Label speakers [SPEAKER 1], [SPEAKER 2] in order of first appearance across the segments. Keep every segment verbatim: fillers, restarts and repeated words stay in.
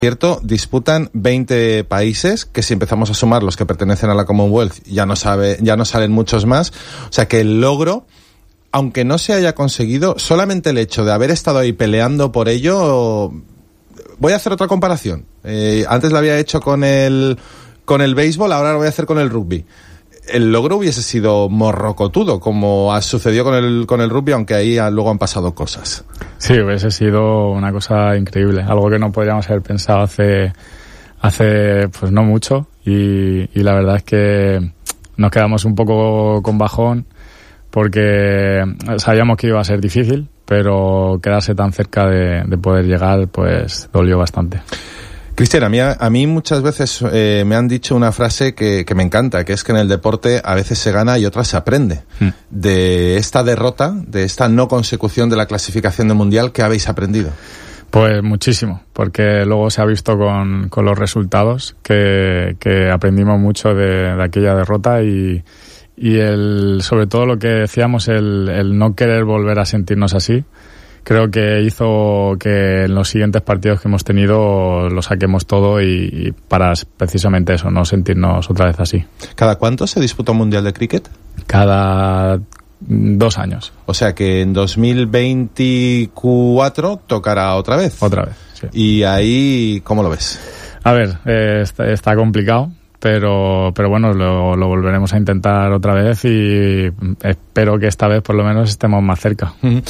[SPEAKER 1] Cierto, disputan veinte países, que si empezamos a sumar los que pertenecen a la Commonwealth ya no sabe, ya no salen muchos más. O sea que el logro, aunque no se haya conseguido, solamente el hecho de haber estado ahí peleando por ello. Voy a hacer otra comparación. Eh, antes la había hecho con el con el béisbol, ahora lo voy a hacer con el rugby. El logro hubiese sido morrocotudo, como ha sucedido con el con el rugby, aunque ahí luego han pasado cosas.
[SPEAKER 2] Sí, hubiese sido una cosa increíble, algo que no podríamos haber pensado hace hace pues no mucho, y, y la verdad es que nos quedamos un poco con bajón porque sabíamos que iba a ser difícil, pero quedarse tan cerca de, de poder llegar pues dolió bastante.
[SPEAKER 1] Cristian, a mí, a mí muchas veces eh, me han dicho una frase que, que me encanta, que es que en el deporte a veces se gana y otras se aprende. Mm. De esta derrota, de esta no consecución de la clasificación del Mundial, ¿qué habéis aprendido?
[SPEAKER 2] Pues muchísimo, porque luego se ha visto con, con los resultados que, que aprendimos mucho de, de aquella derrota y, y el, sobre todo lo que decíamos, el, el no querer volver a sentirnos así. Creo que hizo que en los siguientes partidos que hemos tenido lo saquemos todo y, y para precisamente eso, no sentirnos otra vez así.
[SPEAKER 1] ¿Cada cuánto se disputa un Mundial de Cricket?
[SPEAKER 2] Cada dos años.
[SPEAKER 1] O sea que en dos mil veinticuatro tocará otra vez.
[SPEAKER 2] Otra vez, sí.
[SPEAKER 1] ¿Y ahí cómo lo ves?
[SPEAKER 2] A ver, eh, está, está complicado. Pero, pero bueno, lo, lo volveremos a intentar otra vez y espero que esta vez por lo menos estemos más cerca.
[SPEAKER 1] Uh-huh.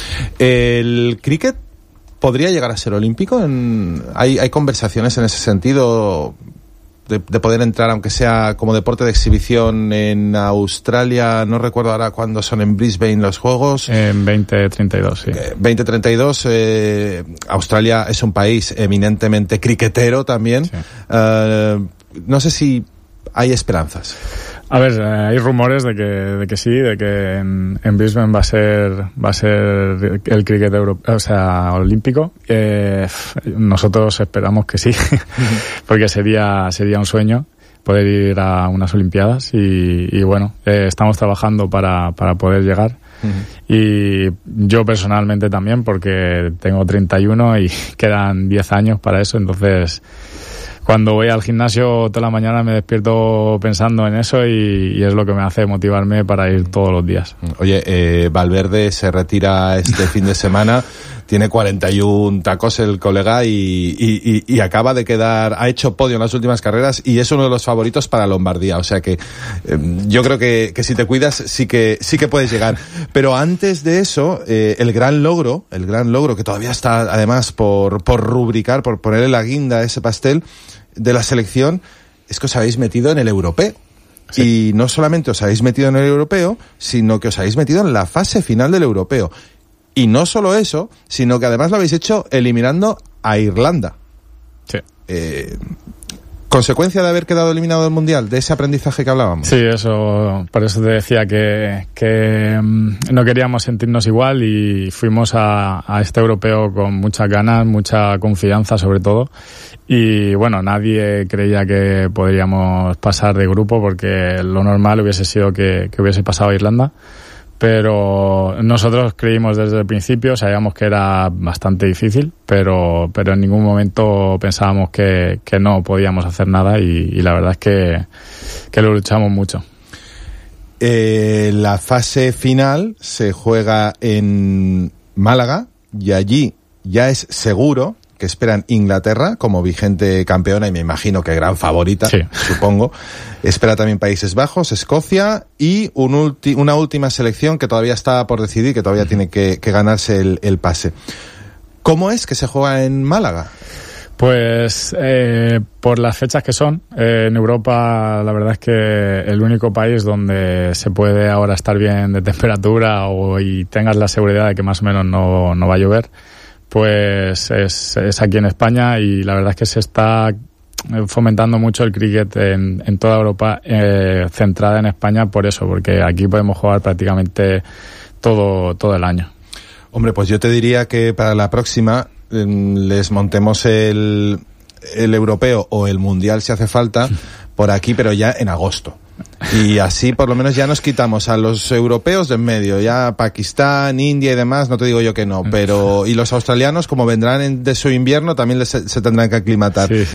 [SPEAKER 1] ¿El cricket podría llegar a ser olímpico? En, ¿hay, hay conversaciones en ese sentido de, de poder entrar, aunque sea como deporte de exhibición, en Australia? No recuerdo ahora cuándo son en Brisbane los Juegos.
[SPEAKER 2] En veinte treinta y dos, sí.
[SPEAKER 1] Eh, veinte treinta y dos, eh, Australia es un país eminentemente criquetero también. Sí. Uh, no sé si hay esperanzas.
[SPEAKER 2] A ver, eh, hay rumores de que de que sí, de que en, en Brisbane va a ser va a ser el cricket europeo, o sea, olímpico. Eh, nosotros esperamos que sí, porque sería sería un sueño poder ir a unas Olimpiadas y, y bueno, eh, estamos trabajando para para poder llegar. Uh-huh. Y yo personalmente también, porque tengo treinta y uno y quedan diez años para eso, entonces cuando voy al gimnasio toda la mañana me despierto pensando en eso y, y es lo que me hace motivarme para ir todos los días.
[SPEAKER 1] Oye, eh, Valverde se retira este fin de semana, tiene cuarenta y uno tacos el colega y, y, y, y acaba de quedar, ha hecho podio en las últimas carreras y es uno de los favoritos para Lombardía, o sea que eh, yo creo que, que si te cuidas sí que, sí que puedes llegar. Pero antes de eso, eh, el gran logro, el gran logro que todavía está además por, por rubricar, por ponerle la guinda a ese pastel de la selección, es que os habéis metido en el europeo. Sí. Y no solamente os habéis metido en el europeo, sino que os habéis metido en la fase final del europeo. Y no solo eso, sino que además lo habéis hecho eliminando a Irlanda.
[SPEAKER 2] Sí.
[SPEAKER 1] Eh, ¿Consecuencia de haber quedado eliminado del Mundial, de ese aprendizaje que hablábamos?
[SPEAKER 2] Sí, eso, por eso te decía que, que no queríamos sentirnos igual y fuimos a, a este europeo con muchas ganas, mucha confianza sobre todo. Y bueno, nadie creía que podríamos pasar de grupo porque lo normal hubiese sido que, que hubiese pasado a Irlanda. Pero nosotros creímos desde el principio, sabíamos que era bastante difícil, pero pero en ningún momento pensábamos que, que no podíamos hacer nada y, y la verdad es que, que lo luchamos mucho.
[SPEAKER 1] Eh, la fase final se juega en Málaga y allí ya es seguro que esperan Inglaterra como vigente campeona y me imagino que gran favorita, sí. Supongo. Espera también Países Bajos, Escocia y un ulti- una última selección que todavía está por decidir, que todavía tiene que, que ganarse el, el pase. ¿Cómo es que se juega en Málaga?
[SPEAKER 2] Pues eh, por las fechas que son, eh, en Europa la verdad es que el único país donde se puede ahora estar bien de temperatura o y tengas la seguridad de que más o menos no, no va a llover, pues es, es aquí en España y la verdad es que se está fomentando mucho el cricket en, en toda Europa, eh, centrada en España por eso, porque aquí podemos jugar prácticamente todo, todo el año.
[SPEAKER 1] Hombre, pues yo te diría que para la próxima eh, les montemos el, el europeo o el mundial si hace falta por aquí, pero ya en agosto. Y así por lo menos ya nos quitamos a los europeos de en medio, ya Pakistán, India y demás, no te digo yo que no, pero y los australianos como vendrán en, de su invierno también les, se tendrán que aclimatar. Sí.